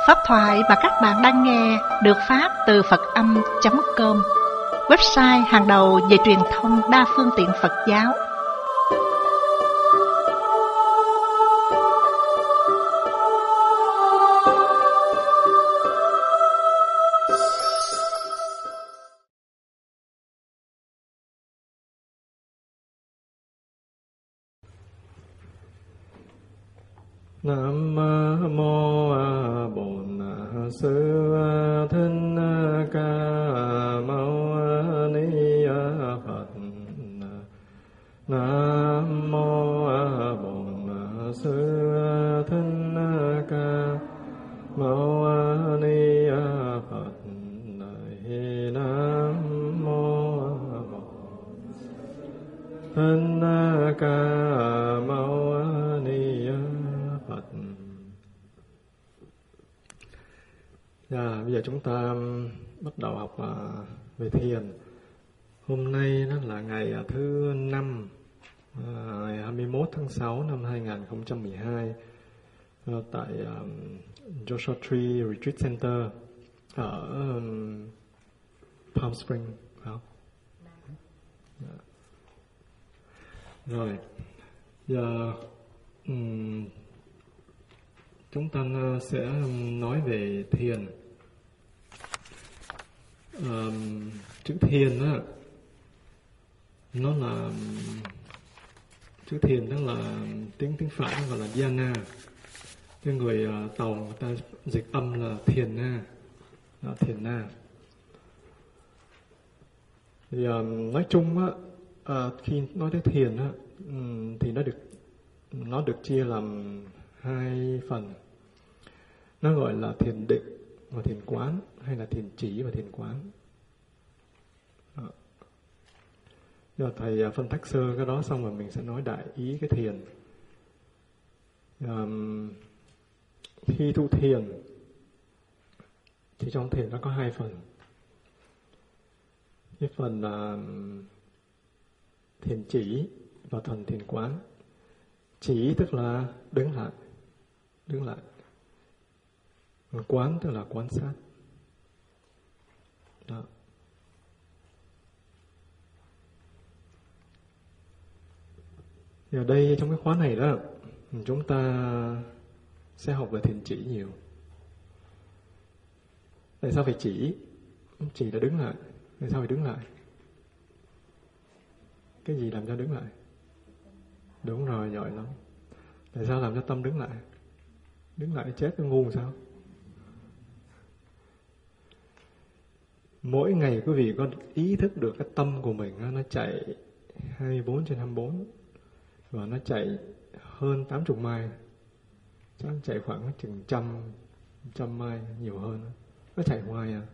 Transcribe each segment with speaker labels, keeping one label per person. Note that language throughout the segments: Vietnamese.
Speaker 1: Pháp thoại mà các bạn đang nghe được phát từ Phật-âm.com, website hàng đầu về truyền thông đa phương tiện Phật giáo.
Speaker 2: Nam mô Bổn Sư Thích Ca Mâu Ni Phật. Nam mô Bổn Sư Thích Ca Mâu Ni Phật. Nam mô Bổn Thích Ca Mâu Ni Phật. Bây giờ chúng ta bắt đầu học về thiền. Hôm nay nó là ngày thứ 5, ngày 21 tháng 6 năm 2012 tại Joshua Tree Retreat Center ở Palm Springs, phải không? Rồi, giờ chúng ta sẽ nói về thiền. Chữ thiền đó, nó là chữ thiền, đó là tiếng Phạn gọi là dhyana. Cái người Tàu người ta dịch âm là thiền na, thiền na. Thì nói chung á, khi nói tới thiền á, thì nó được chia làm hai phần. Nó gọi là thiền định và thiền quán, hay là thiền chỉ và thiền quán. Giờ thầy phân tách sơ cái đó xong rồi mình sẽ nói đại ý cái thiền. Khi tu thiền thì trong thiền nó có hai phần. Cái phần là thiền chỉ và phần thiền quán. Chỉ tức là đứng lại. Quán tức là quan sát. Đó. Thì ở đây trong cái khóa này đó, chúng ta sẽ học về thiền chỉ nhiều. Tại sao phải chỉ? Chỉ là đứng lại. Tại sao phải đứng lại? Cái gì làm cho đứng lại? Đúng rồi, giỏi lắm. Tại sao làm cho tâm đứng lại? Đứng lại chết cái ngu sao? Mỗi ngày quý vị có ý thức được cái tâm của mình nó chạy 24/24 và nó chạy hơn 80 mai. Chắc chạy khoảng chừng trăm mai, nhiều hơn. Nó chạy hoài à.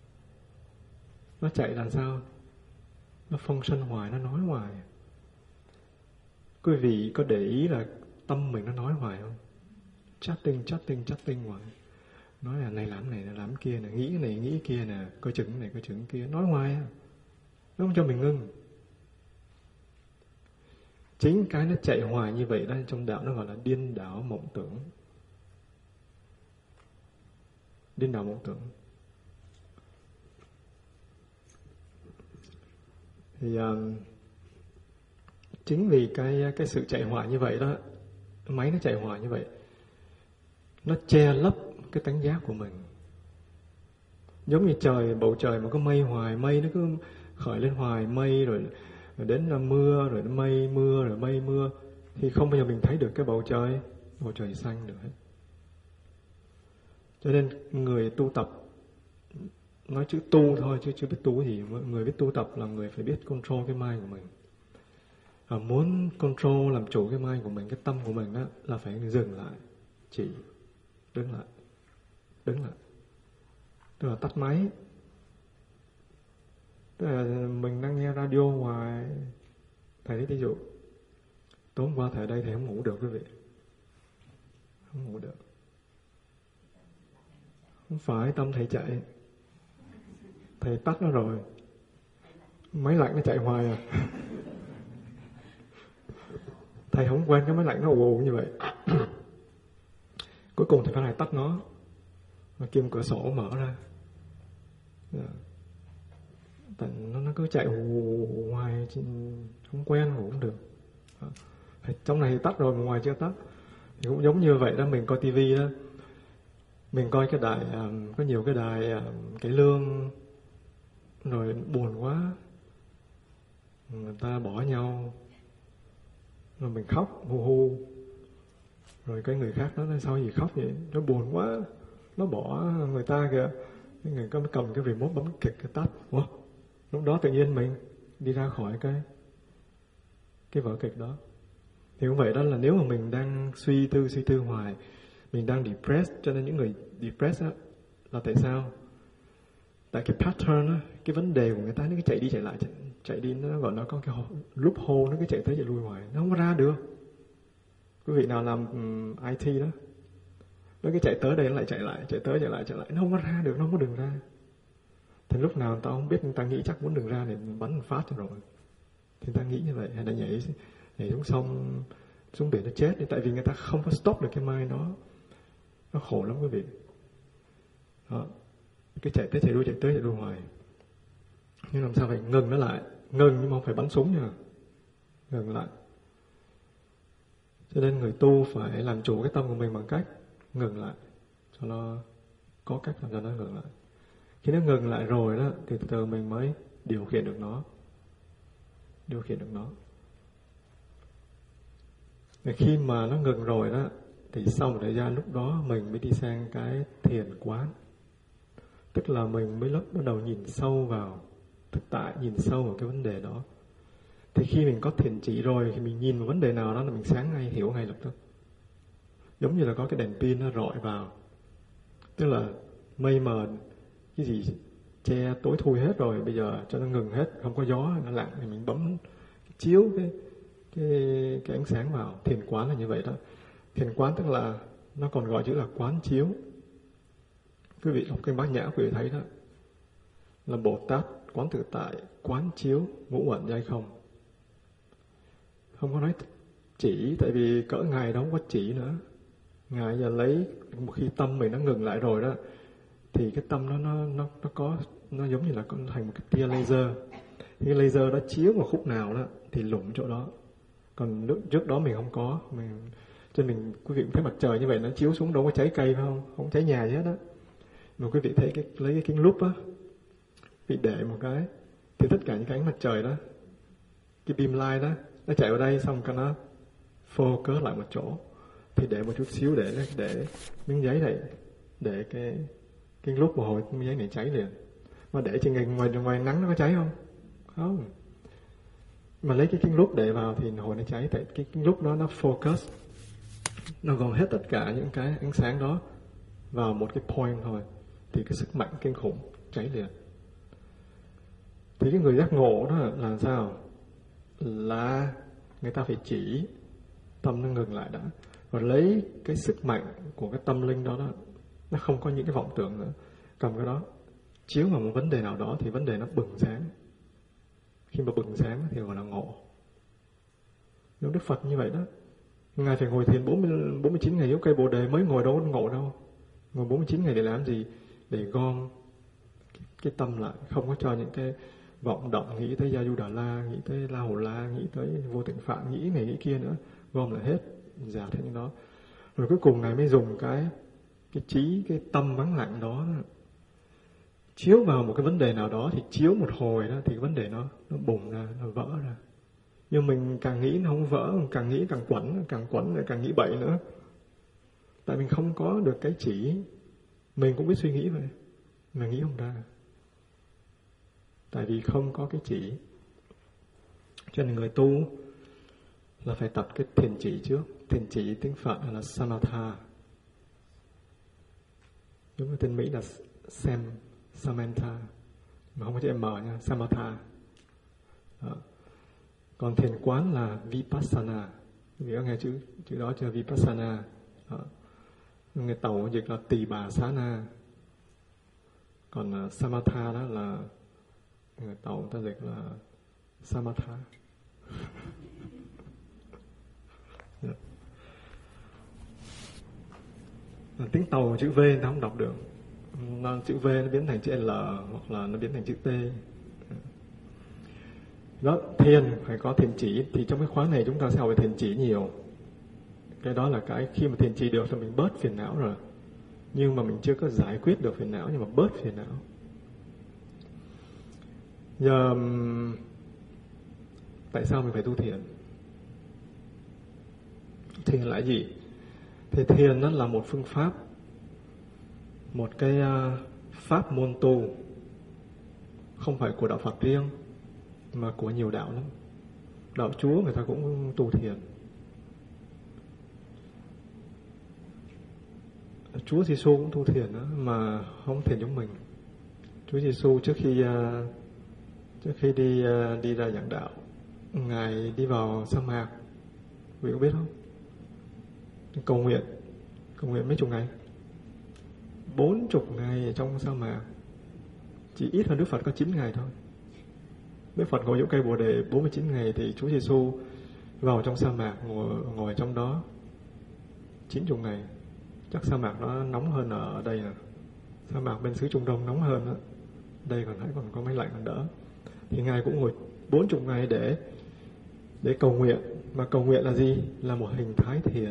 Speaker 2: Nó chạy là sao? Nó function hoài, nó nói hoài. Quý vị có để ý là tâm mình nó nói hoài không? Chatting hoài. Nói là này làm này, làm kia nè, nghĩ cái này, nghĩ cái kia nè, coi chừng cái này, coi chừng cái kia. Nói hoài à. Nó không cho mình ngưng. Chính cái nó chạy hoài như vậy đó, trong đạo nó gọi là điên đảo mộng tưởng. Điên đảo mộng tưởng. Thì chính vì cái sự chạy hoài như vậy đó, máy nó chạy hoài như vậy, nó che lấp cái tánh giác của mình. Giống như bầu trời mà có mây hoài, mây nó cứ khởi lên hoài, mây rồi đến là mưa, rồi mây mưa, rồi mây mưa, thì không bao giờ mình thấy được cái bầu trời xanh được hết. Cho nên người tu tập, nói chữ tu thôi chứ chưa biết tu gì. Người biết tu tập là người phải biết control cái mind của mình. Muốn control, làm chủ cái mind của mình, cái tâm của mình đó, là phải dừng lại, chỉ đứng lại. Tức là tắt máy. Tức là mình đang nghe radio hoài. Thầy lấy ví dụ, tối hôm qua thầy ở đây thầy không ngủ được quý vị. Không ngủ được. Không phải tâm thầy chạy, thầy tắt nó rồi, máy lạnh nó chạy hoài à. Thầy không quen cái máy lạnh nó ù như vậy. Cuối cùng thì phải tắt nó. mà kim cửa sổ mở ra. Tại nó cứ chạy hoài, không quen ngủ không được. Trong này thì tắt rồi mà ngoài chưa tắt. Thì cũng giống như vậy đó, mình coi tivi đó, mình coi cái đài, có nhiều cái đài cải lương, rồi buồn quá, người ta bỏ nhau, rồi mình khóc hu hu, rồi cái người khác nói sao gì khóc vậy, nó buồn quá, nó bỏ người ta kìa. Cái người có cầm cái remote bấm kịch cái tắt. Ủa? Lúc đó tự nhiên mình đi ra khỏi cái vở kịch đó. Thì cũng vậy đó, là nếu mà mình đang suy tư hoài, mình đang depressed. Cho nên những người depressed á, là tại sao? Tại cái pattern á, cái vấn đề của người ta nó cứ chạy đi chạy lại, chạy đi, nó gọi nó có cái loophole, nó cứ chạy tới chạy lui hoài, nó không có ra được. Quý vị nào làm IT đó, nó cứ chạy tới đây nó lại chạy lại, chạy tới chạy lại, nó không có ra được, nó không có đường ra. Thì lúc nào người ta không biết, người ta nghĩ chắc muốn đường ra để bắn một phát cho rồi, thì người ta nghĩ như vậy, hay là nhảy xuống sông, xuống biển nó chết. Tại vì người ta không có stop được cái mind đó. Nó khổ lắm quý vị. Đó. Cái chạy tới chạy lui hoài. Nhưng làm sao phải ngừng nó lại. Ngừng nhưng mà không phải bắn súng nha. Ngừng lại. Cho nên người tu phải làm chủ cái tâm của mình bằng cách ngừng lại, cho nó có cách làm cho nó ngừng lại. Khi nó ngừng lại rồi đó, thì từ từ mình mới điều khiển được nó. Và khi mà nó ngừng rồi đó, thì sau một thời gian lúc đó mình mới đi sang cái thiền quán. Tức là mình mới bắt đầu nhìn sâu vào thực tại, nhìn sâu vào cái vấn đề đó. Thì khi mình có thiền chỉ rồi, thì mình nhìn vào vấn đề nào đó là mình sáng ngay, hiểu ngay lập tức. Giống như là có cái đèn pin nó rọi vào. Tức là mây mờ, cái gì che tối thui hết rồi, bây giờ cho nó ngừng hết, không có gió, nó lặng, thì mình bấm chiếu cái ánh sáng vào. Thiền quán là như vậy đó. Thiền quán tức là nó còn gọi chữ là quán chiếu. Quý vị đọc kinh Bát Nhã quý vị thấy đó, là Bồ Tát quán tự tại, quán chiếu ngũ uẩn giai không. Không có nói chỉ, tại vì cỡ Ngài đó không có chỉ nữa. Ngài giờ lấy một khi tâm mình nó ngừng lại rồi đó, thì cái tâm nó giống như là thành một cái tia laser. Thì cái laser đó chiếu vào khúc nào đó thì lủng chỗ đó. Còn trước đó mình không có, cho mình, quý vị cũng thấy mặt trời như vậy, nó chiếu xuống đâu có cháy cây phải không? Không cháy nhà gì hết đó. Mà quý vị thấy lấy cái kính lúp á, bị để một cái, thì tất cả những cái ánh mặt trời đó, cái beam light đó, nó chạy vào đây xong cái nó focus lại một chỗ. Thì để một chút xíu để miếng giấy này, để cái lúc một hồi miếng giấy này cháy liền. Mà để trên ngoài nắng nó có cháy không? Không. Mà lấy cái kính lúp để vào thì hồi nó cháy. Tại cái kính lúp đó nó focus, nó gồm hết tất cả những cái ánh sáng đó vào một cái point thôi, thì cái sức mạnh kinh khủng, cháy liền. Thì cái người giác ngộ đó là sao? Là người ta phải chỉ tâm nó ngừng lại đã, và lấy cái sức mạnh của cái tâm linh đó, nó không có những cái vọng tưởng nữa, cầm cái đó chiếu vào một vấn đề nào đó thì vấn đề nó bừng sáng. Khi mà bừng sáng thì gọi là ngộ. Nếu Đức Phật như vậy đó, Ngài phải ngồi thiền 49 ngày yếu cây Bồ Đề, mới ngồi đâu có ngộ đâu. Ngồi 49 ngày để làm gì? Để gom cái tâm lại, không có cho những cái vọng động, nghĩ tới Gia Du Đà La, nghĩ tới La Hầu La, nghĩ tới Vô Tịnh Phạm, nghĩ này nghĩ kia nữa, gom lại hết, dạt hết những đó. Rồi cuối cùng Ngài mới dùng cái trí, cái tâm vắng lặng đó, chiếu vào một cái vấn đề nào đó, thì chiếu một hồi đó thì cái vấn đề nó bùng ra, nó vỡ ra. Nhưng mình càng nghĩ nó không vỡ, càng nghĩ càng quẩn rồi càng nghĩ bậy nữa. Tại mình không có được cái chỉ. Mình cũng biết suy nghĩ vậy, mà nghĩ không ra. Tại vì không có cái chỉ. Cho nên người tu là phải tập cái thiền chỉ trước. Thiền chỉ tiếng Phật là Samatha. Đúng là tên Mỹ là Samantha, mà không có chữ M nha, Samatha. Đó. Còn thiền quán là Vipassana. Quý vị có nghe chữ đó chưa? Vipassana. Đó. Người Tàu dịch là Tỳ Bà Xá Na. Còn Samatha đó là người Tàu người ta dịch là Samatha. Tiếng Tàu chữ V người ta không đọc được. chữ V nó biến thành chữ L, hoặc là nó biến thành chữ T. Đó, thiền phải có thiền chỉ. Thì trong cái khóa này chúng ta sẽ học về thiền chỉ nhiều. Cái đó là cái khi mà thiền chỉ được thì mình bớt phiền não rồi. Nhưng mà mình chưa có giải quyết được phiền não, nhưng mà bớt phiền não. Giờ tại sao mình phải tu thiền? Thiền là gì? Thì thiền nó là một phương pháp, một cái pháp môn tu, không phải của đạo Phật riêng mà của nhiều đạo lắm. Đạo Chúa người ta cũng tu thiền. Chúa Giêsu cũng tu thiền đó, mà không thiền giống mình. Chúa Giêsu trước khi đi ra giảng đạo, Ngài đi vào sa mạc, quý vị có biết không? Cầu nguyện mấy chục ngày, 40 ngày ở trong sa mạc. Chỉ ít hơn Đức Phật có 9 ngày thôi. Đức Phật ngồi giữa cây Bồ Đề 49 ngày, thì Chúa Giêsu vào trong sa mạc ngồi trong đó 90 ngày. Chắc sa mạc nó nóng hơn ở đây nè. Sa mạc bên xứ Trung Đông nóng hơn đó. Đây còn có máy lạnh còn đỡ. Thì Ngài cũng ngồi 40 ngày để cầu nguyện. Mà cầu nguyện là gì? Là một hình thái thiền.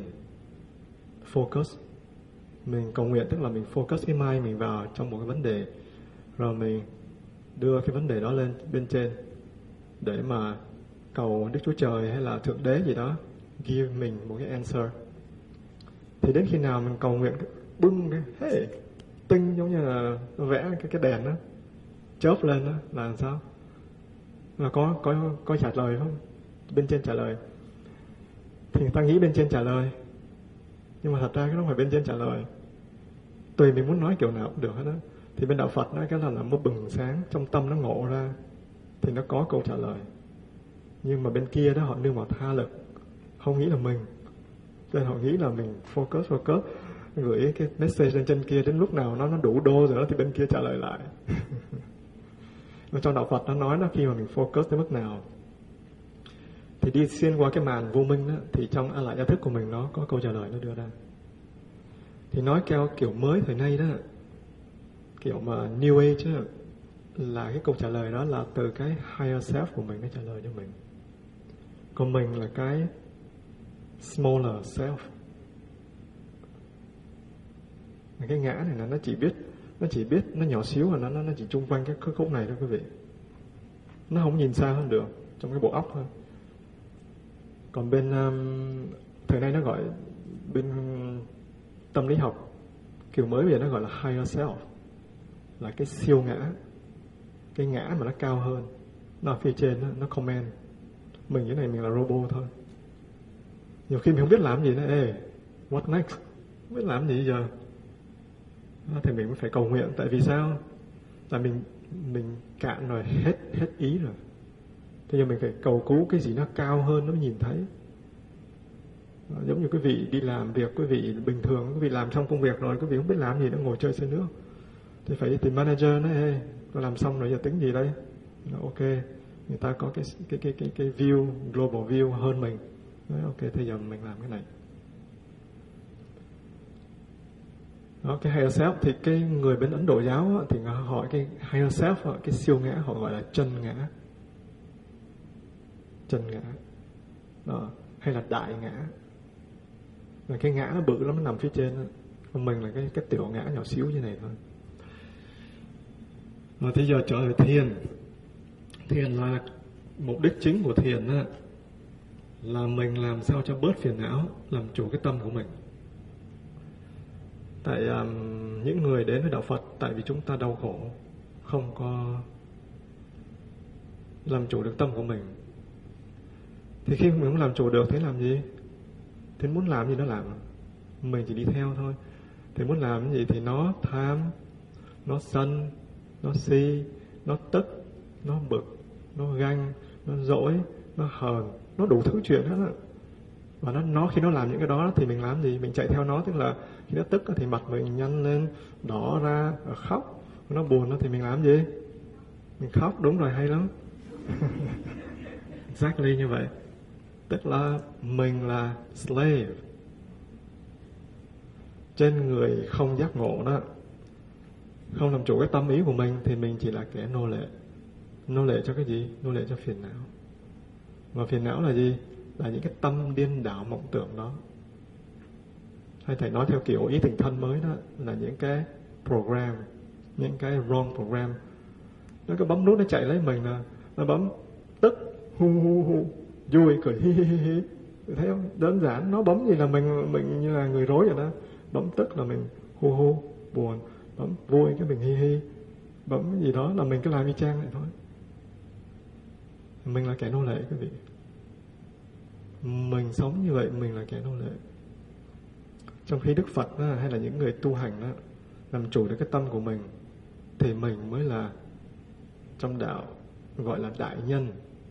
Speaker 2: Focus. Mình cầu nguyện tức là mình focus cái mind mình vào trong một cái vấn đề, rồi mình đưa cái vấn đề đó lên bên trên để mà cầu Đức Chúa Trời hay là Thượng Đế gì đó give mình một cái answer. Thì đến khi nào mình cầu nguyện bưng cái tinh giống như là vẽ cái đèn đó chớp lên đó là làm sao? Là có trả lời không? Bên trên trả lời. Thì người ta nghĩ bên trên trả lời, nhưng mà thật ra cái đó không phải bên trên trả lời. Tùy mình muốn nói kiểu nào cũng được hết đó. Thì bên đạo Phật nói cái là nó bừng sáng, trong tâm nó ngộ ra thì nó có câu trả lời. Nhưng mà bên kia đó họ nương vào tha lực, không nghĩ là mình, cho nên họ nghĩ là mình focus gửi cái message lên trên kia, đến lúc nào nó đủ đô rồi đó thì bên kia trả lời lại. Trong đạo Phật nó nói đó, khi mà mình focus tới mức nào thì đi xuyên qua cái màn vô minh đó, thì trong A Lại Gia Thức của mình nó có câu trả lời nó đưa ra. Thì nói theo kiểu mới thời nay đó, kiểu mà New Age đó, là cái câu trả lời đó là từ cái higher self của mình nó trả lời cho mình. Còn mình là cái smaller self. Cái ngã này là nó chỉ biết nó nhỏ xíu, và nó chỉ chung quanh cái khúc này thôi quý vị. Nó không nhìn xa hơn được trong cái bộ óc thôi. Còn bên thời nay nó gọi, bên tâm lý học kiểu mới bây giờ nó gọi là higher self, là cái siêu ngã, cái ngã mà nó cao hơn, nó ở phía trên nó comment mình cái này mình là robot thôi. Nhiều khi mình không biết làm gì nữa, what next, không biết làm gì giờ, thì mình mới phải cầu nguyện. Tại vì sao? Tại mình cạn rồi, hết ý rồi. Thế giờ mình phải cầu cứu cái gì nó cao hơn, nó mới nhìn thấy. Giống như quý vị đi làm việc, quý vị bình thường, quý vị làm xong công việc rồi, quý vị không biết làm gì, nó ngồi chơi xe nước, thì phải tìm manager nói, tôi làm xong rồi giờ tính gì đây? Ok, người ta có cái view, global view hơn mình. Nói ok, thế giờ mình làm cái này. Đó, cái higher self thì cái người bên Ấn Độ giáo thì họ hỏi cái higher self, cái siêu ngã họ gọi là chân ngã. Chân ngã. Đó, hay là đại ngã. Là cái ngã nó bự lắm, nó nằm phía trên đó. Còn mình là cái tiểu ngã nhỏ xíu như này thôi. Rồi bây giờ trở về thiền. Thiền là mục đích chính của thiền đó, là mình làm sao cho bớt phiền não, làm chủ cái tâm của mình. Tại những người đến với đạo Phật, tại vì chúng ta đau khổ, không có làm chủ được tâm của mình. Thì khi mình không làm chủ được, thế làm gì? Thế muốn làm gì nó làm, mình chỉ đi theo thôi. Thì muốn làm cái gì thì nó tham, nó sân, nó si, nó tức, nó bực, nó ganh, nó dỗi, nó hờn, nó đủ thứ chuyện hết á. Và nó khi nó làm những cái đó thì mình làm gì? Mình chạy theo nó, tức là khi nó tức thì mặt mình nhăn lên, đỏ ra, khóc. Nó buồn thì mình làm gì? Mình khóc, đúng rồi, hay lắm. Exactly như vậy. Tức là mình là slave. Trên người không giác ngộ đó Không làm chủ cái tâm ý của mình thì mình chỉ là kẻ nô lệ. Nô lệ cho cái gì? Nô lệ cho phiền não. Và phiền não là gì? Là những cái tâm điên đảo mộng tưởng đó. Hay thầy nói theo kiểu ý tình thân mới đó, là những cái program, những cái wrong program. Nó cứ bấm nút nó chạy lấy mình là nó bấm tức, hu hu hu, vui, cười hi hi hi hi. Thấy không? Đơn giản, nó bấm gì là mình như là người rối vậy đó. Bấm tức là mình hu hu, buồn. Bấm vui cái mình hi hi. Bấm cái gì đó là mình cứ làm y chang vậy thôi. Mình là kẻ nô lệ quý vị. Mình sống như vậy mình là kẻ nô lệ. Trong khi Đức Phật đó, hay là những người tu hành đó, làm chủ được cái tâm của mình thì mình mới là trong đạo gọi là đại nhân.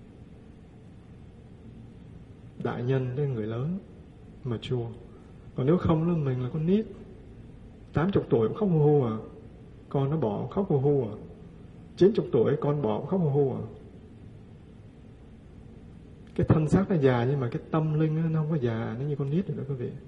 Speaker 2: Đại nhân tức là người lớn, mature. Còn nếu không là mình là con nít 80 tuổi cũng khóc hu hu à. Con nó bỏ cũng khóc hu hu à. 90 tuổi con bỏ cũng khóc hu hu à. Cái thân xác nó già nhưng mà cái tâm linh nó không có già, nó như con nít nữa quý vị.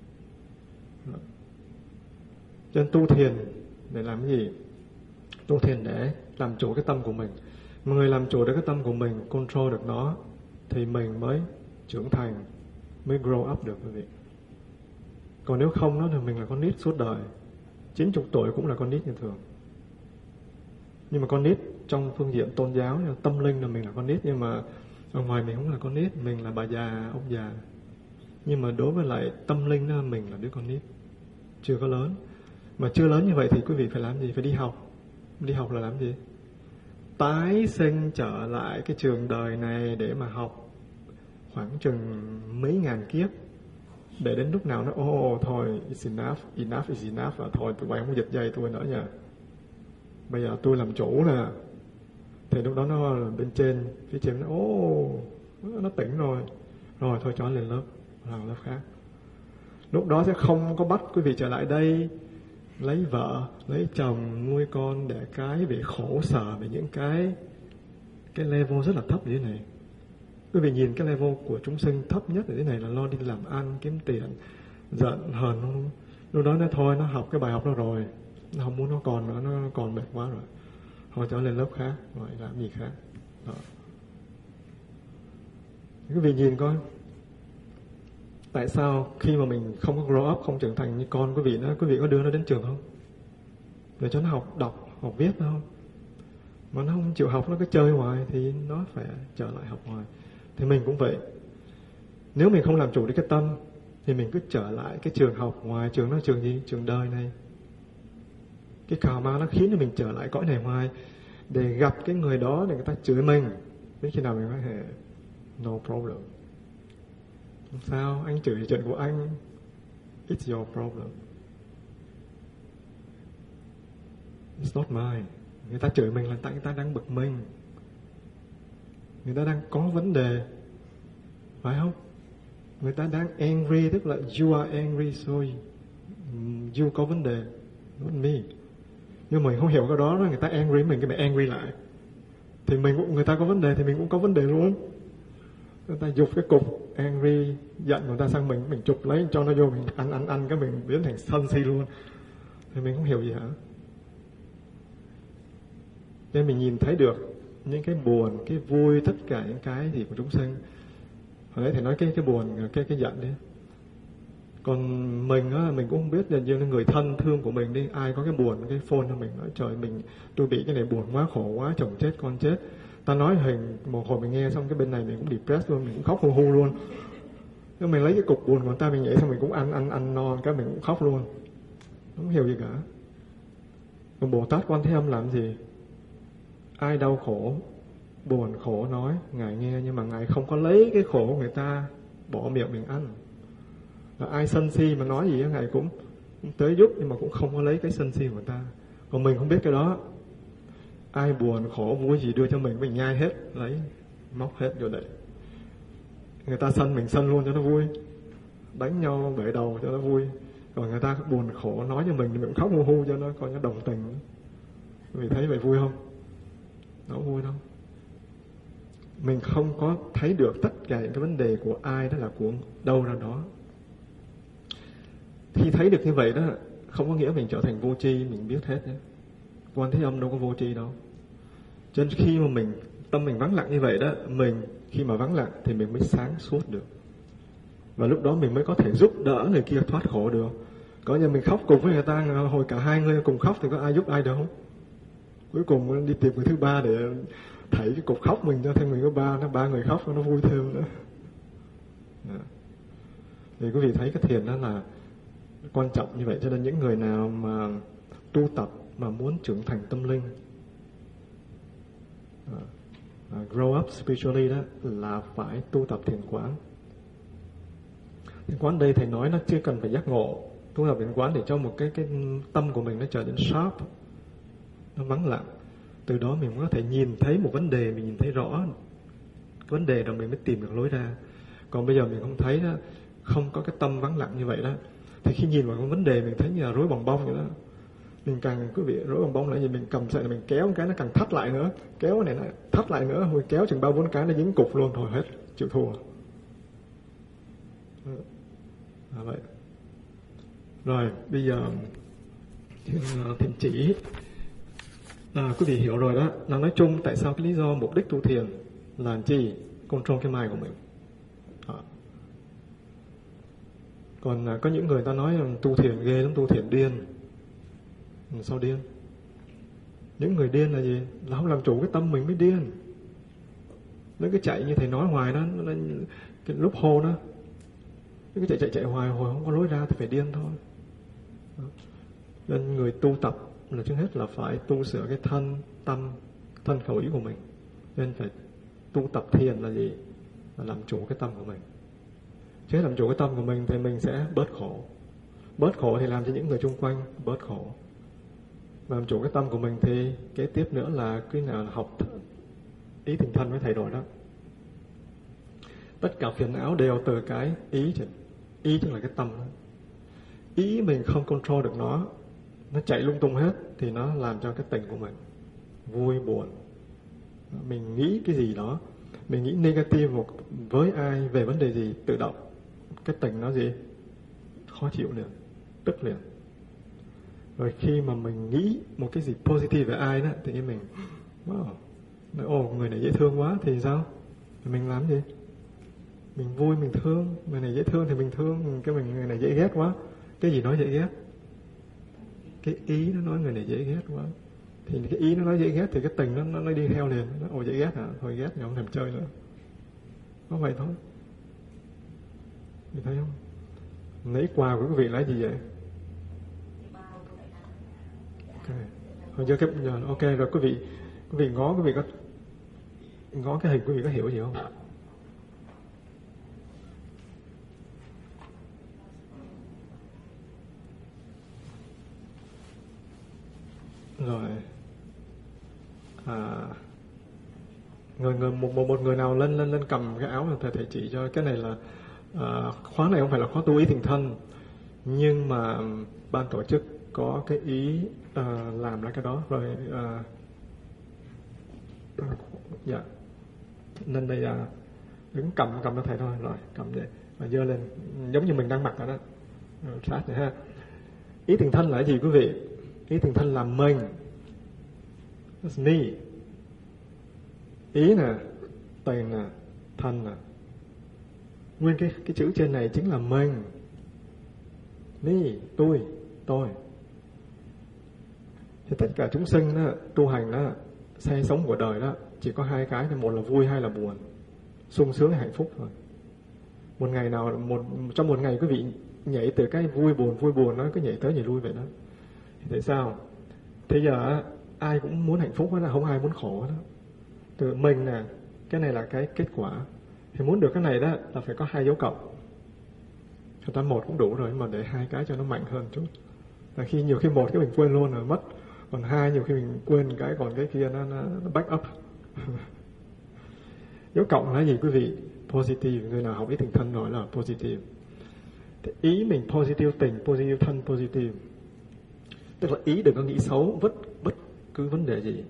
Speaker 2: Cho nên tu thiền để làm cái gì? Tu thiền để làm chủ cái tâm của mình. Mà người làm chủ được cái tâm của mình, control được nó, thì mình mới trưởng thành, mới grow up được quý vị. Còn nếu không đó thì mình là con nít suốt đời. 90 tuổi cũng là con nít như thường. Nhưng mà con nít trong phương diện tôn giáo, tâm linh là mình là con nít. Nhưng mà ở ngoài mình không là con nít, mình là bà già, ông già. Nhưng mà đối với lại tâm linh đó, mình là đứa con nít, chưa có lớn. Mà chưa lớn như vậy thì quý vị phải làm gì? Phải đi học. Đi học là làm gì? Tái sinh trở lại cái trường đời này để mà học khoảng chừng mấy ngàn kiếp, để đến lúc nào nó thôi it's enough is enough, và thôi tụi bay không giật dây tôi nữa nha, bây giờ tôi làm chủ nè. Thì lúc đó nó bên trên, phía trên nó tỉnh rồi thôi cho nó lên lớp, làm lớp khác. Lúc đó sẽ không có bắt quý vị trở lại đây lấy vợ, lấy chồng, nuôi con, đẻ cái, vì khổ sở về những cái level rất là thấp như thế này. Quý vị nhìn cái level của chúng sinh thấp nhất ở thế này là lo đi làm ăn, kiếm tiền, giận, hờn. Lúc đó nó thôi, nó học cái bài học đó rồi, nó không muốn nó còn nữa, nó còn mệt quá rồi, thôi cho lên lớp khác, rồi làm gì khác. Đó. Quý vị nhìn coi, tại sao khi mà mình không có grow up, không trưởng thành như con quý vị nữa, quý vị có đưa nó đến trường không? Để cho nó học đọc, học viết không? Mà nó không chịu học, nó cứ chơi hoài thì nó phải trở lại học hoài. Thì mình cũng vậy. Nếu mình không làm chủ được cái tâm thì mình cứ trở lại cái trường học ngoài. Trường nó trường gì? Trường đời này. Cái karma nó khiến cho mình trở lại cõi này hoài, để gặp cái người đó để người ta chửi mình. Đến khi nào mình nói no problem, không sao, anh chửi chuyện của anh, it's your problem, it's not mine. Người ta chửi mình là tại người ta đang bực mình, người ta đang có vấn đề, phải không? Người ta đang angry, tức là you are angry, so you có vấn đề, not me. Nhưng mà mình không hiểu cái đó, người ta angry mình, cái mình angry lại, thì người ta có vấn đề thì mình cũng có vấn đề luôn. Người ta giục cái cục angry giận người ta sang mình chụp lấy cho nó vô, mình ăn cái mình biến thành sân si luôn, thì mình không hiểu gì hả? Nên mình nhìn thấy được những cái buồn, cái vui, tất cả những cái gì của chúng sinh. Hồi nãy thầy nói cái buồn, cái giận đấy. Còn mình á, mình cũng không biết, như người thân thương của mình đi, ai có cái buồn, cái phone cho mình nói trời, tôi bị cái này buồn quá, khổ quá, chồng chết, con chết. Ta nói hình một hồi mình nghe xong cái bên này mình cũng depressed luôn, mình cũng khóc hu hu luôn. Nếu mình lấy cái cục buồn của người ta mình nhảy xong mình cũng ăn no cái mình cũng khóc luôn, không hiểu gì cả. Còn Bồ Tát Quan Thế Âm làm gì? Ai đau khổ, buồn khổ nói, Ngài nghe, nhưng mà Ngài không có lấy cái khổ của người ta bỏ miệng mình ăn. Là ai sân si mà nói gì đó, Ngài cũng tới giúp, nhưng mà cũng không có lấy cái sân si của người ta. Còn mình không biết cái đó. Ai buồn khổ vui gì đưa cho mình nhai hết, lấy móc hết vô đậy. Người ta sân mình sân luôn cho nó vui, đánh nhau bể đầu cho nó vui. Còn người ta buồn khổ nói cho mình thì mình khóc hu hu cho nó coi nó đồng tình. Mình thấy vậy vui không? Đâu vui đâu. Mình không có thấy được tất cả những cái vấn đề của ai, đó là của đâu ra đó. Khi thấy được như vậy đó, không có nghĩa mình trở thành vô tri, mình biết hết nhé. Quan Thế Âm đâu có vô tri đâu. Cho nên khi mà tâm mình vắng lặng như vậy đó, khi mà vắng lặng thì mình mới sáng suốt được. Và lúc đó mình mới có thể giúp đỡ người kia thoát khổ được. Có như mình khóc cùng với người ta, hồi cả hai người cùng khóc thì có ai giúp ai đâu. Cuối cùng đi tìm người thứ ba để thảy cái cục khóc mình cho thêm mình có ba người khóc nó vui thêm nữa. Thì quý vị thấy cái thiền đó là quan trọng như vậy. Cho nên những người nào mà tu tập mà muốn trưởng thành tâm linh, grow up spiritually đó, là phải tu tập thiền quán. Thiền quán đây thầy nói nó chưa cần phải giác ngộ. Tu tập thiền quán để cho một cái tâm của mình nó trở nên sharp, nó vắng lặng. Từ đó mình có thể nhìn thấy một vấn đề, mình nhìn thấy rõ vấn đề rồi mình mới tìm được lối ra. Còn bây giờ mình không thấy đó, không có cái tâm vắng lặng như vậy đó, thì khi nhìn vào cái vấn đề mình thấy như là rối bòng bong vậy đó. Mình càng quý vị rối bòng bong lại thì mình cầm sợi này mình kéo một cái nó càng thắt lại nữa, kéo cái này nó thắt lại nữa, hồi kéo chừng 3-4 cái nó dính cục luôn, thôi hết, chịu thua. Vậy. Rồi bây giờ thiền chỉ quý vị hiểu rồi đó. Nói chung tại sao cái lý do mục đích tu thiền là làm chi? Control cái mind của mình. Còn có những người ta nói tu thiền ghê lắm, tu thiền điên. Sao điên? Những người điên là gì? Là không làm chủ cái tâm mình mới điên. Nó cứ chạy như thầy nói hoài đó, nó cái lúc hô đó, nó cứ chạy hoài, hồi không có lối ra thì phải điên thôi. Nên người tu tập là trước hết là phải tu sửa cái thân, tâm, thân khẩu ý của mình. Nên phải tu tập thiền là gì? Là làm chủ cái tâm của mình. Chứ làm chủ cái tâm của mình thì mình sẽ bớt khổ. Bớt khổ thì làm cho những người xung quanh bớt khổ. Làm chủ cái tâm của mình thì kế tiếp nữa là cái nào học ý thiền thân với thầy rồi đó. Tất cả phiền não đều từ cái ý chứ. Ý chính là cái tâm đó. Ý mình không control được nó chạy lung tung hết thì nó làm cho cái tình của mình vui buồn. Mình nghĩ cái gì đó, mình nghĩ negative với ai về vấn đề gì, tự động cái tình nó gì khó chịu liền, tức liền. Rồi khi mà mình nghĩ một cái gì positive về ai đó thì mình người này dễ thương quá thì sao? Thì mình làm gì? Mình vui, mình thương. Người này dễ thương thì mình thương. Người này dễ ghét quá, cái gì nói dễ ghét? Cái ý nó nói người này dễ ghét quá, thì cái ý nó nói dễ ghét thì cái tình nó đi theo liền. Nó dễ ghét hả? Thôi ghét thì không thèm chơi nữa. Có vậy thôi. Mình thấy không? Lấy quà của quý vị là gì vậy? Ok. Ok rồi quý vị ngó, quý vị có ngó cái hình, quý vị có hiểu gì không? Rồi một người nào lên cầm cái áo là thầy chỉ cho. Cái này là khóa này không phải là khóa tu ý thiền thân, nhưng mà ban tổ chức có cái ý làm ra cái đó rồi. Dạ, nên đây đứng cầm cho thầy thôi. Rồi cầm vậy và giơ lên giống như mình đang mặc ở đó. Sát này ha. Ý thiền thân là cái gì quý vị? Ý thiền thân là mình. That's me. Ý nè, tiền nè, thân nè. Nguyên cái chữ trên này chính là mình. Me, tôi. Thì tất cả chúng sinh đó, tu hành đó, say sống của đời đó, chỉ có hai cái, một là vui, hai là buồn, sung sướng hay hạnh phúc thôi. Một ngày nào, trong một ngày quý vị nhảy từ cái vui buồn nó cứ nhảy tới nhảy lui vậy đó. Thì tại sao? Thế giờ ai cũng muốn hạnh phúc đó, không ai muốn khổ đó. Từ mình nè, cái này là cái kết quả. Thì muốn được cái này đó là phải có 2 dấu cộng. Cho ta 1 cũng đủ rồi, mà để 2 cái cho nó mạnh hơn chút. Là nhiều khi 1 cái mình quên luôn rồi mất, còn 2 nhiều khi mình quên cái, còn cái kia nó back up. Dấu cộng là gì quý vị? Positive. Người nào học ý thiền thân nói là positive. Thì ý mình positive, tình positive, thân positive. Tức là ý đừng có nghĩ xấu bất cứ vấn đề gì.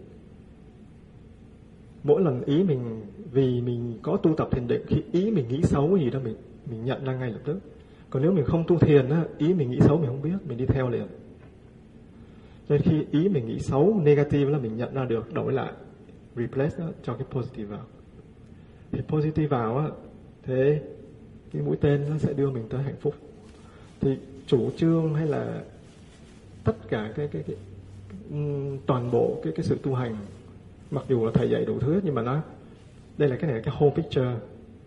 Speaker 2: Mỗi lần ý mình, vì mình có tu tập thiền định, khi ý mình nghĩ xấu gì đó mình nhận ra ngay lập tức. Còn nếu mình không tu thiền á, ý mình nghĩ xấu mình không biết, mình đi theo liền. Cho nên khi ý mình nghĩ xấu, negative là mình nhận ra được, đổi lại, replace nó cho cái positive vào. Thì positive vào á, thế cái mũi tên nó sẽ đưa mình tới hạnh phúc. Thì chủ trương hay là tất cả toàn bộ cái sự tu hành, mặc dù là thầy dạy đủ thứ hết, nhưng mà nó đây là cái này là cái whole picture.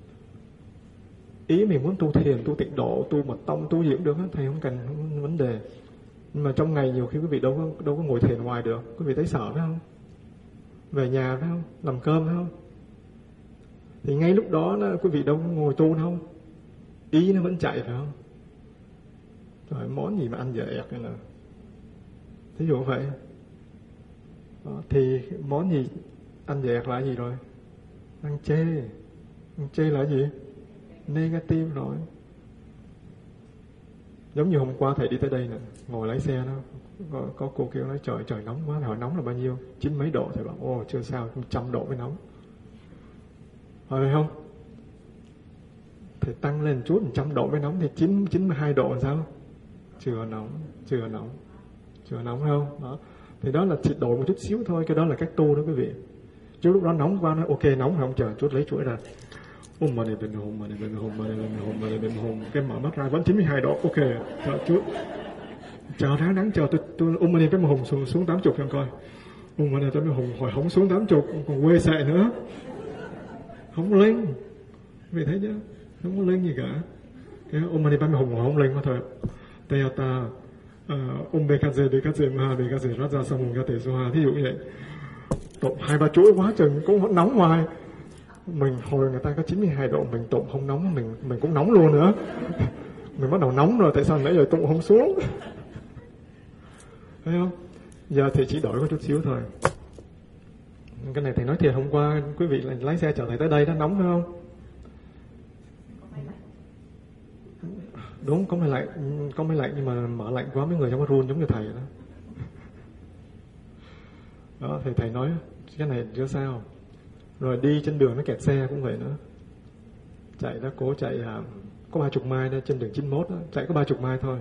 Speaker 2: Ý mình muốn tu thiền, tu tịnh độ, tu mật tông, tu gì cũng được, thầy không cần vấn đề. Nhưng mà trong ngày nhiều khi quý vị đâu có ngồi thiền ngoài được. Quý vị thấy sợ phải không? Về nhà phải không? Làm cơm phải không? Thì ngay lúc đó quý vị đâu có ngồi tu đâu, ý nó vẫn chạy phải không? Rồi món gì mà ăn dở ẹt này nè, thí dụ vậy. Đó, thì món gì ăn dở ẹt là gì rồi? Ăn chê. Ăn chê là gì? Negative rồi. Giống như hôm qua thầy đi tới đây nè, ngồi lái xe nó có cô kêu nói trời nóng quá, hỏi nóng là bao nhiêu? 90 mấy độ, thầy bảo ô chưa sao, 100 độ mới nóng. Phải không? Thầy tăng lên chút 100 độ mới nóng thì 92 độ làm sao? Chưa nóng không? Đó. Thì đó là chỉ đổi một chút xíu thôi, cái đó là cách tu đó quý vị. Chứ lúc đó nóng quá nói ok nóng không, chờ chút lấy chuỗi ra. Mà này bên hồn, cái mở mắt ra vẫn 92 độ, ok, chờ chút. Chờ ráng nắng chờ tôi mà này bên hồn xuống 80 cho coi. Mà này bên hồn hỏi không xuống 80 còn quê xệ nữa. Không lên. Vì thấy chứ, không có lên gì cả. Cái mà này bên hồn không lên mà thôi. Teyata BKZ BKZ Maha BKZ Raja Samung Gate Suha, thí dụ như vậy. Tụng 2-3 chuỗi quá chừng cũng nóng ngoài. Mình hồi người ta có 92 độ, mình tụng không nóng, mình cũng nóng luôn nữa. Mình bắt đầu nóng rồi, tại sao nãy giờ tụng không xuống? Thấy không? Giờ thì chỉ đổi có chút xíu thôi. Cái này thầy nói thiệt, hôm qua quý vị lái xe chở thầy tới đây nó nóng phải không? Đúng, có máy lạnh nhưng mà mở lạnh quá mấy người trong có run giống như thầy đó. Đó, thì thầy nói cái này chưa sao. Rồi đi trên đường nó kẹt xe cũng vậy nữa. Chạy đó, cố chạy có 30 mai đó, trên đường 91 đó, chạy có 30 mai thôi.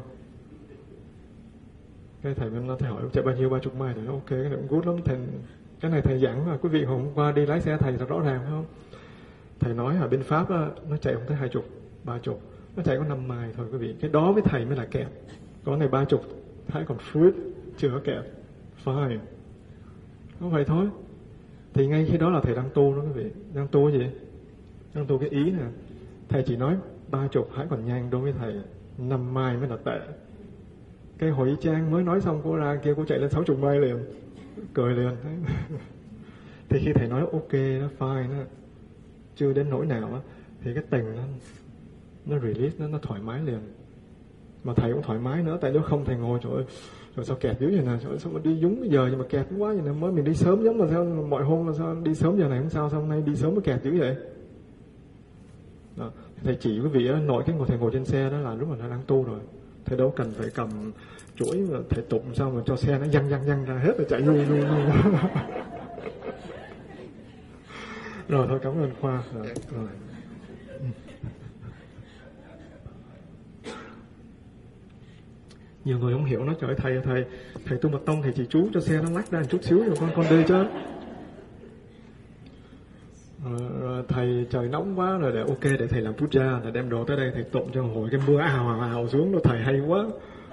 Speaker 2: Cái thầy hỏi chạy bao nhiêu 30 mai thì nó ok, cái này cũng good lắm. Cái này thầy giảng mà quý vị hôm qua đi lái xe thầy là rõ ràng phải không? Thầy nói ở bên Pháp đó, nó chạy không tới 20, 30, nó chạy có 5 mai thôi quý vị. Cái đó với thầy mới là kẹt. Có này 30, thấy còn fruit chưa có kẹt. Fine. Không vậy thôi. Thì ngay khi đó là thầy đang tu đó quý vị. Đang tu cái gì? Đang tu cái ý nè. Thầy chỉ nói 30 hãy còn nhanh đối với thầy, 5 mai mới là tệ. Cái hội trang mới nói xong cô ra kia cô chạy lên 60 mai liền, cười liền. Thì khi thầy nói ok, nó fine, nó chưa đến nỗi nào á, thì cái tình nó release, nó thoải mái liền. Mà thầy cũng thoải mái nữa, tại nếu không thầy ngồi trời ơi, rồi sao kẹt dữ vậy nè, trời ơi, sao mà đi đúng cái giờ nhưng mà kẹt quá vậy nè, mới mình đi sớm giống mà sao mọi hôm là sao đi sớm giờ này không sao, hôm nay đi sớm mới kẹt dữ vậy. Đó. Thầy chỉ quý vị á, nội cái thầy ngồi trên xe đó là lúc mà nó đang tu rồi, thầy đâu cần phải cầm chuỗi mà thầy tụng sao mà cho xe nó văng ra hết rồi chạy luôn. Rồi thôi cảm ơn Khoa. Rồi. Nhiều người không hiểu, nó trời thầy tu mật tông thầy chỉ chú cho xe nó lách ra một chút xíu rồi con đi chứ. Thầy trời nóng quá rồi để ok để thầy làm puja, để đem đồ tới đây thầy tụng cho hồi cái mưa ào xuống rồi thầy hay quá.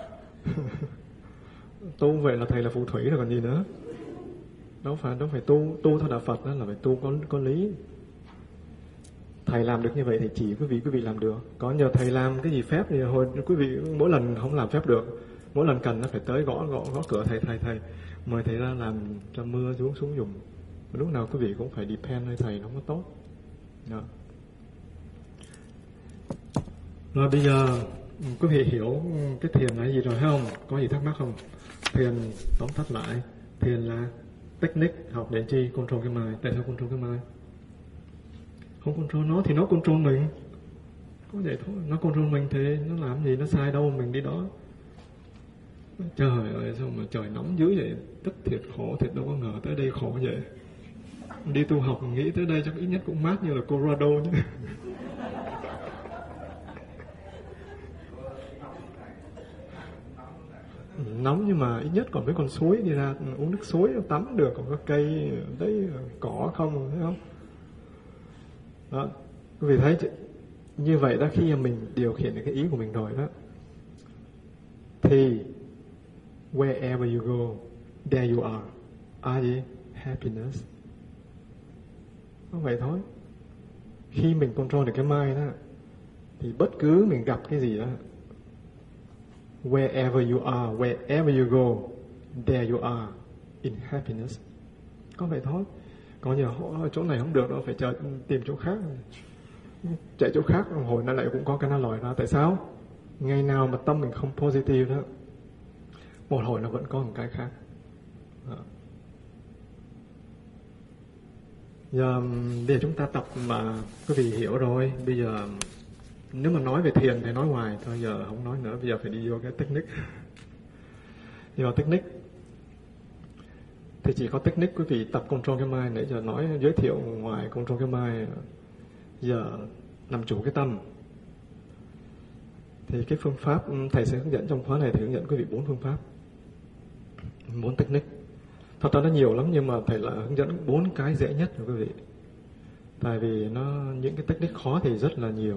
Speaker 2: Tu vậy là thầy là phù thủy rồi còn gì nữa. Đâu phải tu theo đạo Phật đó là phải tu có lý. Thầy làm được như vậy thì chỉ quý vị làm được. Có nhờ thầy làm cái gì phép thì hồi quý vị mỗi lần không làm phép được, mỗi lần cần nó phải tới gõ cửa thầy mời thầy ra làm cho mưa xuống dùng. Lúc nào quý vị cũng phải depend nơi thầy, nó không có tốt. Đó. Rồi bây giờ quý vị hiểu cái thiền là gì rồi hay không? Có gì thắc mắc không? Thiền tóm tắt lại, thiền là technique học để chi? Control cái mind. Tại sao control cái mind? Không control nó thì nó control mình. Có vậy thôi, nó control mình thì nó làm gì, nó sai đâu mình đi đó. Trời ơi sao mà trời nóng dữ vậy, tức thiệt khổ, thiệt đâu có ngờ tới đây khổ vậy. Đi tu học nghĩ tới đây chắc ít nhất cũng mát như là Colorado chứ. nóng nhưng mà ít nhất còn với con suối, đi ra uống nước suối tắm được, còn có cây đấy cỏ không, thấy không? Đó, quý vị thấy như vậy đó, khi mình điều khiển được cái ý của mình rồi đó, thì wherever you go, there you are gì? Happiness. Có vậy thôi. Khi mình control được cái mind đó, thì bất cứ mình gặp cái gì đó, wherever you are, wherever you go, there you are in happiness. Có vậy thôi. Còn giờ chỗ này không được đâu, phải chờ tìm chỗ khác. Chạy chỗ khác hồi nay lại cũng có cái nó lòi ra. Tại sao? Ngày nào mà tâm mình không positive đó, một hồi nó vẫn có một cái khác. Đó. Giờ bây giờ chúng ta tập mà quý vị hiểu rồi. Bây giờ nếu mà nói về thiền thì nói hoài thôi, giờ không nói nữa. Bây giờ phải đi vô cái technique. Đi vào technique thì chỉ có technique quý vị tập control cái mind. Nãy giờ nói giới thiệu ngoài control cái mind, giờ làm chủ cái tâm. Thì cái phương pháp thầy sẽ hướng dẫn trong khóa này, thì hướng dẫn quý vị 4 phương pháp, 4 technique. Thật ra nó nhiều lắm, nhưng mà thầy là hướng dẫn 4 cái dễ nhất cho quý vị. Tại vì những cái technique khó thì rất là nhiều,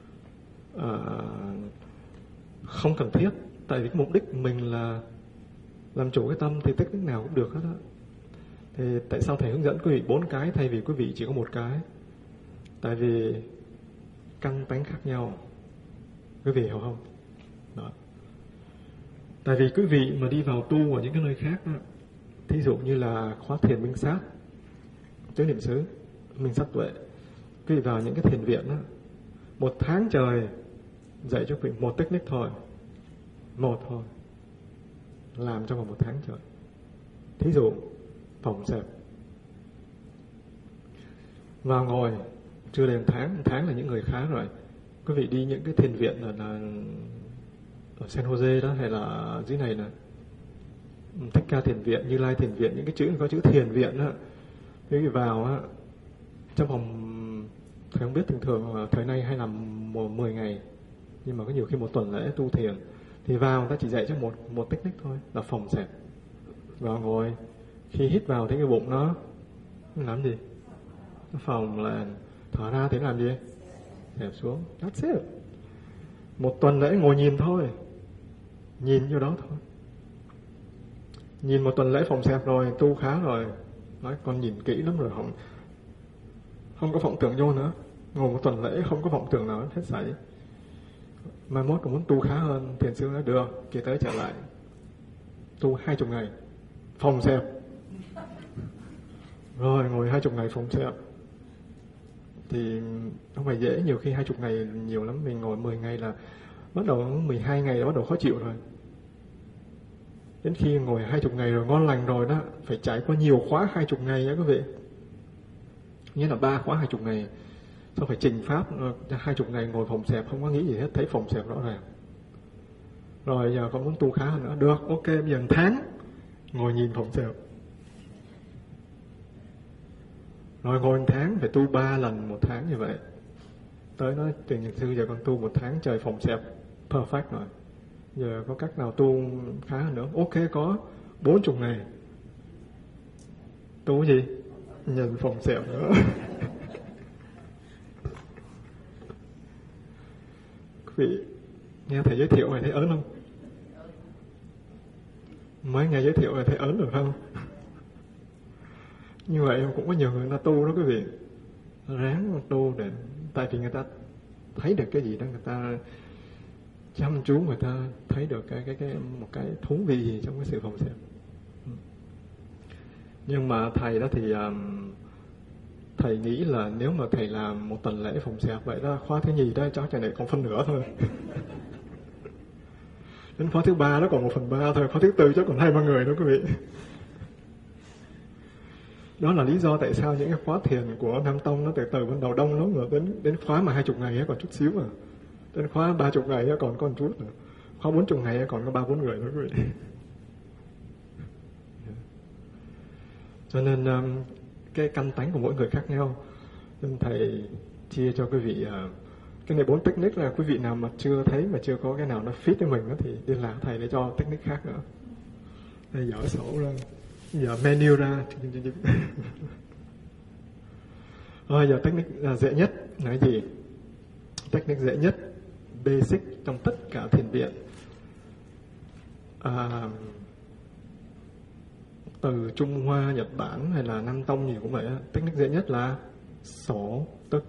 Speaker 2: không cần thiết. Tại vì cái mục đích mình là làm chủ cái tâm, thì technique nào cũng được hết á. Thì tại sao thầy hướng dẫn quý vị 4 cái thay vì quý vị chỉ có 1 cái? Tại vì căn tánh khác nhau, quý vị hiểu không? Đó. Tại vì quý vị mà đi vào tu ở những cái nơi khác đó, thí dụ như là khóa thiền minh sát, chánh niệm xứ, minh sát tuệ, quý vị vào những cái thiền viện đó, 1 tháng trời dạy cho quý vị 1 technique thôi, 1 thôi, làm trong vòng 1 tháng trời. Thí dụ phòng xẹp, vào ngồi chưa đến 1 tháng là những người khá rồi. Quý vị đi những cái thiền viện ở San Jose đó, hay là dưới này nè, Thích Ca thiền viện, Như Lai thiền viện, những cái chữ có chữ thiền viện á, quý vị vào á, trong vòng thầy không biết thường thời nay hay là 10 ngày, nhưng mà có nhiều khi 1 tuần lễ tu thiền, thì vào người ta chỉ dạy cho một technique thôi, là phòng xẹp. Vào ngồi, khi hít vào thấy cái bụng nó làm gì? Nó phòng là thở ra thấy làm gì? Xẹp xuống. That's it. 1 tuần lễ ngồi nhìn thôi, nhìn vô đó thôi. Nhìn 1 tuần lễ phòng xẹp rồi, tu khá rồi, nói con nhìn kỹ lắm rồi, không có vọng tưởng vô nữa. Ngồi 1 tuần lễ không có vọng tưởng nào hết sảy. Mai mốt còn muốn tu khá hơn, thiền sư nói được, kỳ tới trở lại tu 20 ngày phòng xẹp. Rồi ngồi 20 ngày phòng xẹp thì không phải dễ. Nhiều khi 20 ngày nhiều lắm. Mình ngồi 10 ngày là bắt đầu, 12 ngày là bắt đầu khó chịu rồi. Đến khi ngồi 20 ngày rồi ngon lành rồi đó, phải trải qua nhiều khóa 20 ngày nhé quý vị. Nghĩa là 3 khóa 20 ngày. Xong phải trình pháp 20 ngày ngồi phòng xẹp, không có nghĩ gì hết, thấy phòng xẹp rõ ràng. Rồi giờ con muốn tu khá hơn nữa, được, ok, bây giờ 1 tháng ngồi nhìn phòng xẹp. Rồi ngồi 1 tháng phải tu 3 lần 1 tháng như vậy. Tới nói tiền nhật sư giờ con tu 1 tháng trời phòng xẹp perfect rồi, giờ có cách nào tu khá hơn nữa? Ok, có 40 ngày tu gì? Nhìn phòng xẹp nữa. Quý vị nghe thầy giới thiệu này thấy ớn không? Mấy ngày giới thiệu này thấy ớn được không? Như vậy cũng có nhiều người ta tu đó quý vị, ráng tu để, tại vì người ta thấy được cái gì đó, người ta chăm chú, người ta thấy được một cái thú vị gì trong cái sự phòng xẹp. Nhưng mà thầy đó thì thầy nghĩ là nếu mà thầy làm 1 tuần lễ phòng xẹp vậy đó, khóa thứ nhì đó chắc chắn này còn phân nửa thôi. Đến khóa thứ 3 nó còn 1/3 thôi, khóa thứ 4 chắc còn 2-3 người nữa quý vị. Đó là lý do tại sao những cái khóa thiền của Nam Tông nó từ từ ban đầu đông lắm, rồi đến khóa mà 20 ngày ấy còn chút xíu mà, đến khóa 30 ngày ấy còn có một chút nữa, khóa 40 ngày ấy còn có 3-4 người nữa quý vị. Cho nên cái căn tánh của mỗi người khác nhau, nên thầy chia cho quý vị cái này 4 technique, là quý vị nào mà chưa thấy, mà chưa có cái nào nó fit với mình đó, thì liên lạc thầy để cho technique khác nữa. Đây dở sổ ra, giờ menu ra. Rồi giờ technique dễ nhất là cái gì? Technique dễ nhất, basic trong tất cả thiền viện. Từ Trung Hoa, Nhật Bản hay là Nam Tông gì cũng vậy. Technique dễ nhất là sổ tức.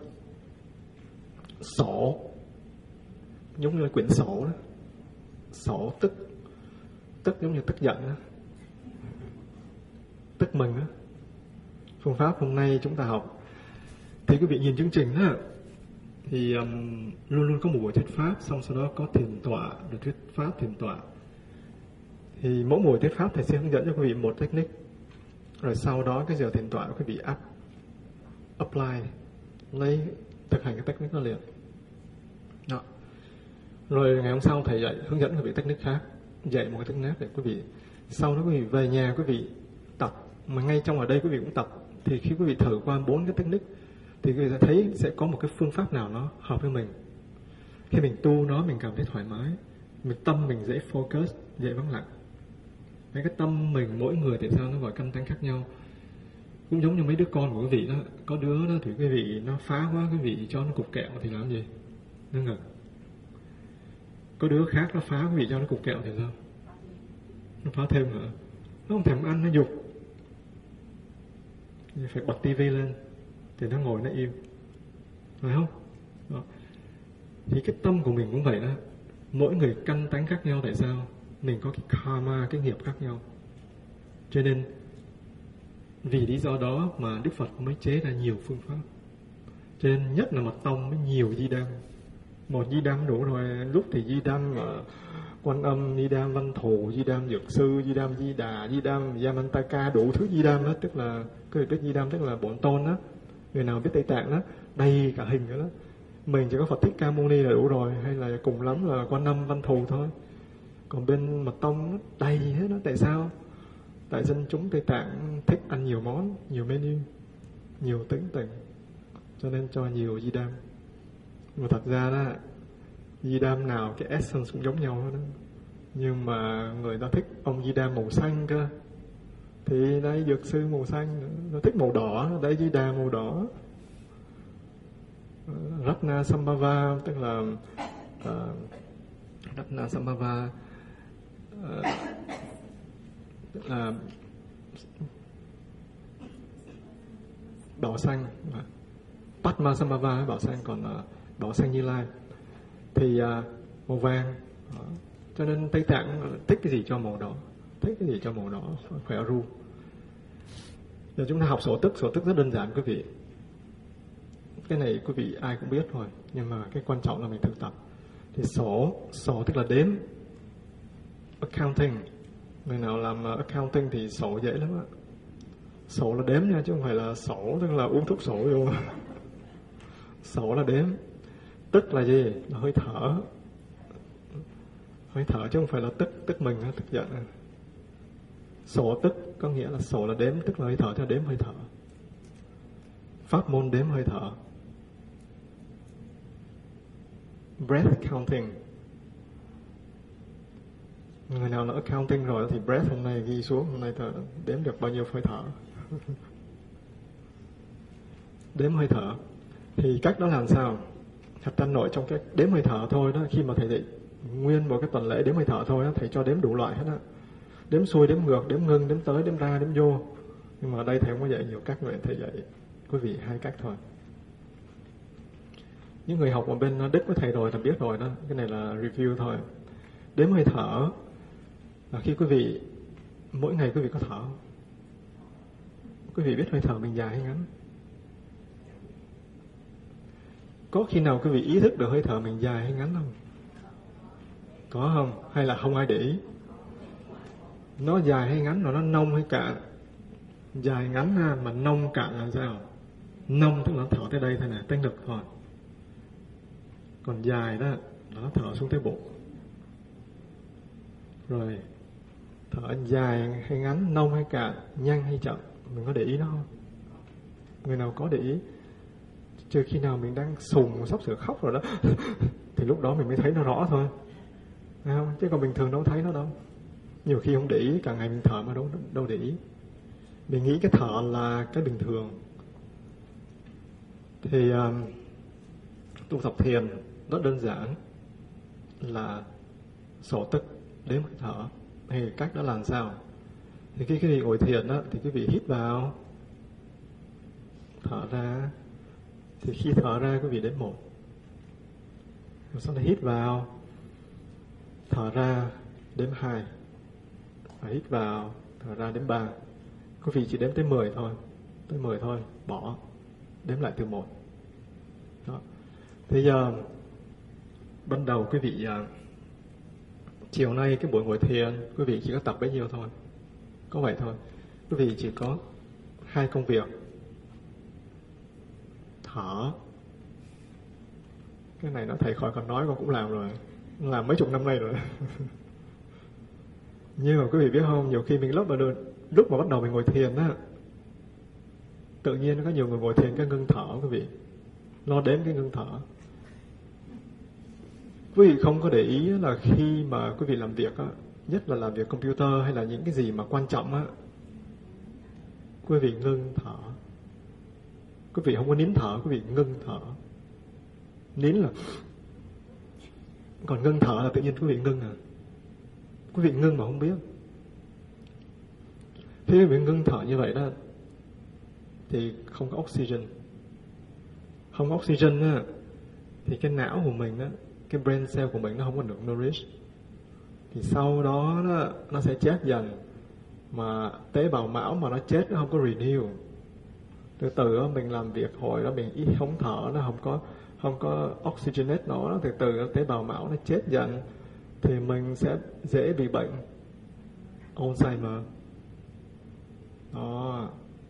Speaker 2: Sổ giống như là quyển sổ đó. Sổ tức. Tức giống như tức giận đó. Tức mừng đó. Phương pháp hôm nay chúng ta học, thì quý vị nhìn chương trình đó, thì luôn luôn có một buổi thuyết pháp, xong sau đó có thiền tọa, rồi thuyết pháp thiền tọa. Thì mỗi buổi thuyết pháp thầy sẽ hướng dẫn cho quý vị một technique, rồi sau đó cái giờ thiền tọa quý vị apply, lấy thực hành cái technique đó liền. Đó. Rồi ngày hôm sau thầy dạy hướng dẫn quý vị technique khác, dạy một cái technique để quý vị sau đó quý vị về nhà quý vị tập, mà ngay trong ở đây quý vị cũng tập. Thì khi quý vị thử qua 4 cái technique thì quý vị sẽ thấy sẽ có một cái phương pháp nào nó hợp với mình. Khi mình tu nó mình cảm thấy thoải mái, tâm mình dễ focus, dễ vắng lặng. Cái tâm mình mỗi người thì sao nó gọi căn tánh khác nhau. Cũng giống như mấy đứa con của quý vị đó, có đứa đó thì quý vị nó phá quá, quý vị cho nó cục kẹo thì làm gì? Nó ngừng. Có đứa khác nó phá quý vị cho nó cục kẹo thì sao? Nó phá thêm nữa. Nó không thèm ăn, nó dục. Phải bật tivi lên thì nó ngồi nó im, phải không? Đó. Thì cái tâm của mình cũng vậy đó. Mỗi người căn tánh khác nhau. Tại sao? Mình có cái karma, cái nghiệp khác nhau. Cho nên vì lý do đó mà Đức Phật mới chế ra nhiều phương pháp. Cho nên nhất là mật tông mới nhiều di đam. Một di đam đủ rồi. Lúc thì di đam Quan Âm, di đam Văn Thù, di đam Dược Sư, di đam Di Đà, di đam Yamantaka, đủ thứ di đam đó. Tức là cái đức di đam tức là bổn tôn đó. Người nào biết Tây Tạng đó, đầy cả hình nữa đó. Mình chỉ có Phật Thích Ca Mâu Ni là đủ rồi, hay là cùng lắm là Quan Âm, Văn Thù thôi. Còn bên mật tông nó đầy hết đó. Tại sao? Tại dân chúng Tây Tạng thích ăn nhiều món, nhiều menu, nhiều tính tình, cho nên cho nhiều di đam. Mà thật ra đó, di đam nào cái essence cũng giống nhau đó. Nhưng mà người ta thích ông di đam màu xanh cơ, thì đây Dược Sư màu xanh, nó thích màu đỏ, đây di đà màu đỏ. Ratna Sambhava tức là Ratna Sambhava tức là đỏ xanh. Padma Sambhava đỏ xanh, còn đỏ xanh Như Lai thì màu vàng. Đó. Cho nên Tây Tạng thích cái gì cho màu đỏ, thích cái gì cho màu đỏ, khỏe ru. Giờ chúng ta học sổ tức rất đơn giản quý vị. Cái này quý vị ai cũng biết rồi, nhưng mà cái quan trọng là mình thực tập. Thì sổ tức là đếm, accounting. Người nào làm accounting thì sổ dễ lắm á. Sổ là đếm nha, chứ không phải là sổ tức là uống thuốc sổ vô. Sổ là đếm. Tức là gì? Là hơi thở. Hơi thở chứ không phải là tức mình, tức giận. Sổ tức có nghĩa là sổ là đếm, tức là hơi thở theo đếm hơi thở. Pháp môn đếm hơi thở. Breath counting. Người nào nó accounting rồi thì breath hôm nay ghi xuống, hôm nay đếm được bao nhiêu hơi thở. Đếm hơi thở. Thì cách đó làm sao? Thật ra nội trong cái đếm hơi thở thôi đó, khi mà thầy dạy nguyên một cái tuần lễ đếm hơi thở thôi đó, thầy cho đếm đủ loại hết á. Đếm xuôi, đếm ngược, đếm ngưng, đếm tới, đếm ra, đếm vô. Nhưng mà ở đây thầy không có dạy nhiều cách, vậy thầy dạy quý vị 2 cách thôi. Những người học ở bên Đức với thầy rồi là biết rồi đó, cái này là review thôi. Đếm hơi thở là khi quý vị mỗi ngày quý vị có thở. Quý vị biết hơi thở mình dài hay ngắn? Có khi nào quý vị ý thức được hơi thở mình dài hay ngắn không? Có không? Hay là không ai để ý? Nó dài hay ngắn, nó nông hay cạn? Dài ngắn ha, mà nông cạn là sao? Nông tức là thở tới đây thôi nè, tới ngực thôi. Còn dài đó, nó thở xuống tới bụng. Rồi thở dài hay ngắn, nông hay cạn, nhanh hay chậm, mình có để ý nó không? Người nào có để ý? Trừ khi nào mình đang sùng, sắp sửa khóc rồi đó thì lúc đó mình mới thấy nó rõ thôi, thấy không? Chứ còn bình thường đâu thấy nó đâu. Nhiều khi không để ý, càng ngày mình thở mà đâu để ý. Mình nghĩ cái thở là cái bình thường. Thì tu tập thiền rất đơn giản, là sổ tức đếm cái thở. Thì cách đó là làm sao? Thì khi quý vị ngồi thiền đó, thì quý vị hít vào, thở ra. Thì khi thở ra quý vị đếm 1, rồi sau đó hít vào, thở ra đếm 2, và hít vào, thở ra đếm 3. Quý vị chỉ đếm tới 10 thôi, tới 10 thôi, bỏ, đếm lại từ 1. Đó. Bây giờ ban đầu quý vị chiều nay cái buổi ngồi thiền, quý vị chỉ có tập bấy nhiêu thôi, có vậy thôi. Quý vị chỉ có 2 công việc: thở. Cái này nó thầy khỏi còn nói, con cũng làm rồi, làm mấy chục năm nay rồi. Nhưng mà quý vị biết không, nhiều khi mình lúc mà bắt đầu mình ngồi thiền á, tự nhiên có nhiều người ngồi thiền cái ngưng thở, quý vị lo đếm cái ngưng thở. Quý vị không có để ý là khi mà quý vị làm việc á, nhất là làm việc computer hay là những cái gì mà quan trọng á, quý vị ngưng thở. Quý vị không có nín thở, quý vị ngưng thở. Nín là, còn ngưng thở là tự nhiên quý vị ngưng à. Quý vị ngưng mà không biết. Khi quý vị ngưng thở như vậy đó, thì không có oxygen. Không có oxygen á, thì cái não của mình á, cái brain cell của mình nó không có được nourish. Thì sau đó nó sẽ chết dần. Mà tế bào não mà nó chết, nó không có renew. Từ từ đó, mình làm việc hồi đó mình ít không thở, nó không có oxygenate nó, từ từ tế bào não nó chết dần, thì mình sẽ dễ bị bệnh Alzheimer. Đó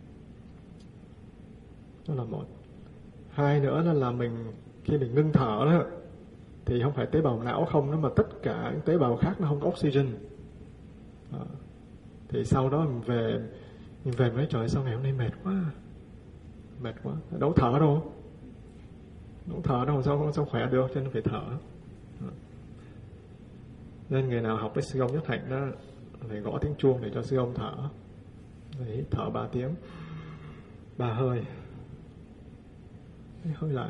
Speaker 2: là một. 2 nữa là mình khi mình ngưng thở đó, thì không phải tế bào não không đó, mà tất cả những tế bào khác nó không có oxygen. Đó. Thì sau đó mình về mấy trời, sau ngày hôm nay mệt quá, đâu thở đâu, sao khỏe được, cho nên phải thở. Đó. Nên người nào học với sư ông Nhất Hạnh đó, phải gõ tiếng chuông để cho sư ông thở. Đấy, thở 3 tiếng, 3 hơi, hơi lại.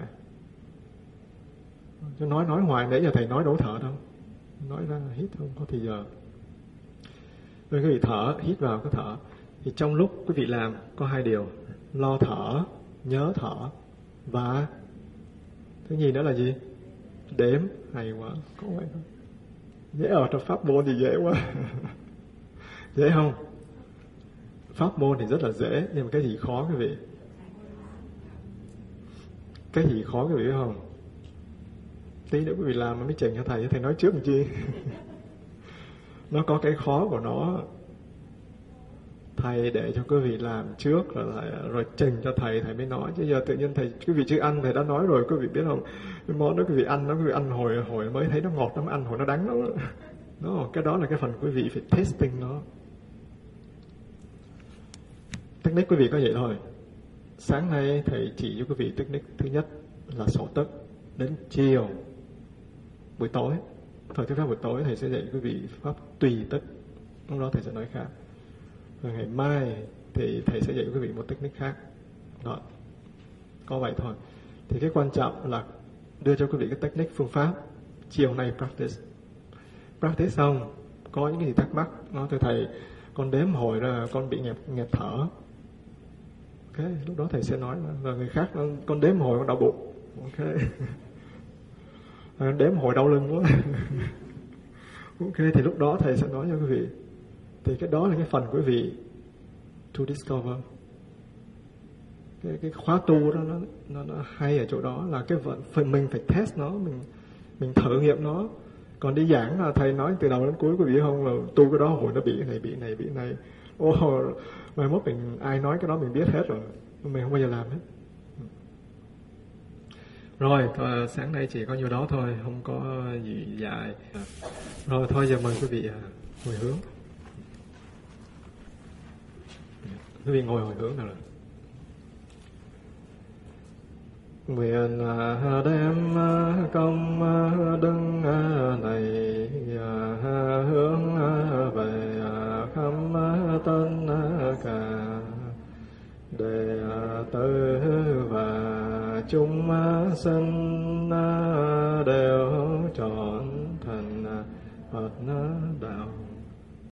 Speaker 2: Chứ nói hoài nãy giờ thầy nói đâu thở đâu, nói ra hít không có thì giờ. Rồi quý vị thở, hít vào có thở. Thì trong lúc quý vị làm có 2 điều: lo thở, nhớ thở, và thứ nhì nữa là gì? Đếm. Hay quá, có vậy thôi. Dễ ở trong pháp môn thì dễ quá. Dễ không? Pháp môn thì rất là dễ, nhưng mà cái gì khó quý vị? Cái gì khó quý vị biết không? Tí nữa quý vị làm mới trình cho thầy nói trước làm chi. Nó có cái khó của nó. Thầy để cho quý vị làm trước rồi trình cho thầy mới nói. Chứ giờ tự nhiên quý vị chưa ăn, thầy đã nói rồi, quý vị biết không? Cái món đó quý vị ăn hồi mới thấy nó ngọt, nó ăn hồi nó đắng lắm. Đó, cái đó là cái phần quý vị phải testing nó. Technique quý vị có vậy thôi. Sáng nay thầy chỉ cho quý vị technique thứ nhất là sổ tức. Đến chiều, buổi tối, thời thuyết pháp buổi tối thầy sẽ dạy quý vị pháp tùy tức. Lúc đó thầy sẽ nói khác. Rồi ngày mai thì thầy sẽ dạy quý vị một technique khác. Đó, có vậy thôi. Thì cái quan trọng là đưa cho quý vị cái technique, phương pháp. Chiều nay practice xong, có những cái gì thắc mắc, nói thưa thầy, con đếm hồi ra con bị nghẹt thở. Ok, lúc đó thầy sẽ nói. Rồi người khác, con đếm hồi con đau bụng. Ok. Đếm hồi đau lưng quá. Ok, thì lúc đó thầy sẽ nói cho quý vị. Thì cái đó là cái phần quý vị to discover. Cái khóa tu đó nó hay ở chỗ đó là cái phần mình phải test nó, mình thử nghiệm nó. Còn đi giảng là thầy nói từ đầu đến cuối, quý vị không, là tu cái đó hồi nó bị cái này. Mai mốt ai nói cái đó mình biết hết rồi, mình không bao giờ làm hết. Rồi, sáng nay chỉ có nhiêu đó thôi, không có gì dài. Rồi, thôi giờ mời quý vị hồi hướng. Quý vị ngồi hồi hướng nào rồi. Nguyện đem công đức này hướng về cả đệ tử và chúng sinh đều trọn thành Phật